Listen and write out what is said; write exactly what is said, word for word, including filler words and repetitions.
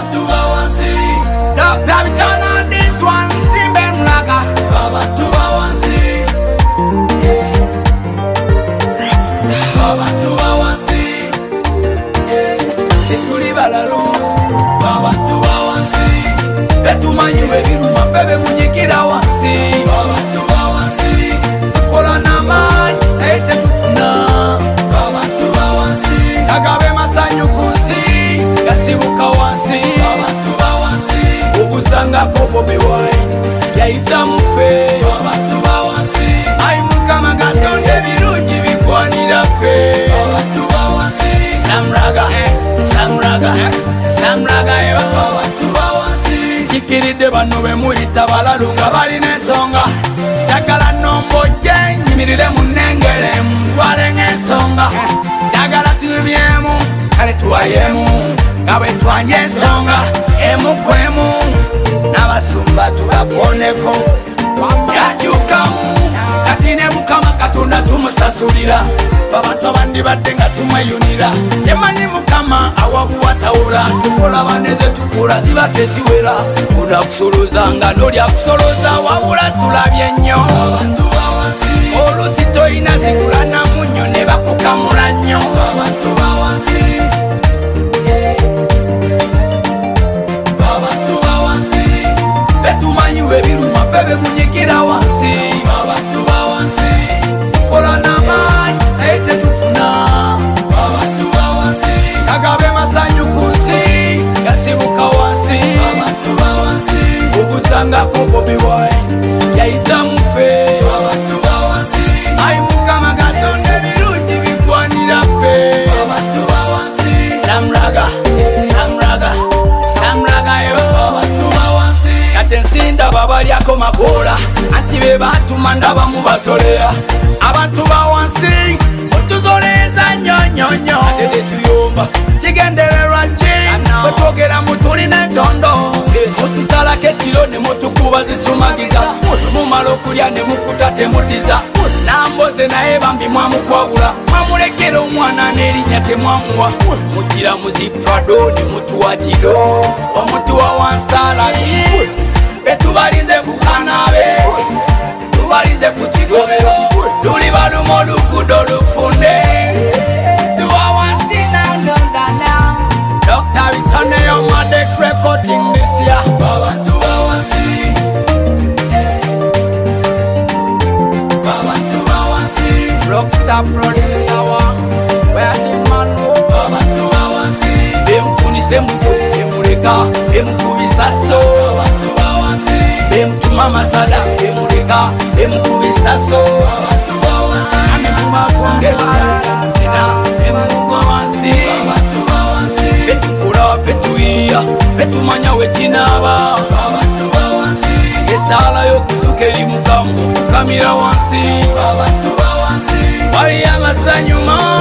abantu bawansi. Doctor Bitone on this one, Simbe Mlaga, abantu bawansi. Abantu bawansi. Tetuli balalu, abantu bawansi. Betumanyiwe biruma febe munyikira wansi. Abantu bawansi. Kola namai, ete tufuna. Abantu bawansi. Kagabe masanyu kunsi, gasibuka wansi. Abantu bawansi. Ubuzanga ko Bobi Wine, yaita mufe. Abantu bawansi. Ai mukama gatonde birungi bigwanira fe. Abantu bawansi. Samraga, Samraga, Samraga yo. Abantu bawansi. Chikiridde bano bemuyita balalu nga balina ensonga. Njagala nomboje nyimirire munengere mutwale ng'ensonga. Njagala tubyemu kale tuwayemu nga bwe twanye ensonga emu ku emu n'abasumba tubakoneko yakyukamu kati ne Mukama Katonda tumusasulira abantu abandi badde nga tumweyunira temanyi Mukama awabuwatawula tukola baneze tukula ziba teziwera unakusoloza nga nolya kusoloza wabula tulabye nnyo olusi toyina zigula namunyo ne bakukamula nnyo abantu bawansi. Abantu bawansi. Betumanyiwe biruma febe munyikira wansi. Abantu bawansi. Kola namai ete tufuna. Abantu bawansi. Kagabe masanyu kunsi gasibuka wansi. Abantu bawansi. Ubuzanga ko Bobi Wine yaita mufe. Abantu bawansi. Ai Mukama Katonda birungi bigwanira fe. Abantu bawansi. Samraga, Samraga, Samraga yo. Abantu bawansi. Kati ensinda babalyako magola ati be batuma ndaba mubasolera. Abantu bawansi mutuzoleza nyonyonyo atete tuyomba kigendererwa ki bwetwogera mutulina entondo mutusalako ekiro ne mutukuba zisumagiza mumala okulya ne mukuta temuddiza namboze naye bambi mwamukwabula mwamulekera omwana n'erinnya temwamuwa mugira muziprado ne mutuwa kido omutuwa wansalayi betubalinze ku kanabe tubalinze ku kigobero luli baluma oluguudo lufunde tuwa wansi nanondana Doctor Bitone on Madex recording this year. Abantu bawansi. Abantu bawansi. Rockstar producer wa Where man wo. Abantu bawansi. Bemfunise muto bemuleka bemukubisa so. Abantu bawansi. Bemtuma masada bemuleka bemukubisa so. Abantu bawansi. Amekuma kongera sina bemugwa wansi. Abantu bawansi. Betukula betuiya betumanya wekinaba. Abantu bawansi. Esala yokutuka eri mukamu kukamira wansi. Abantu bawansi. Wali amasanyu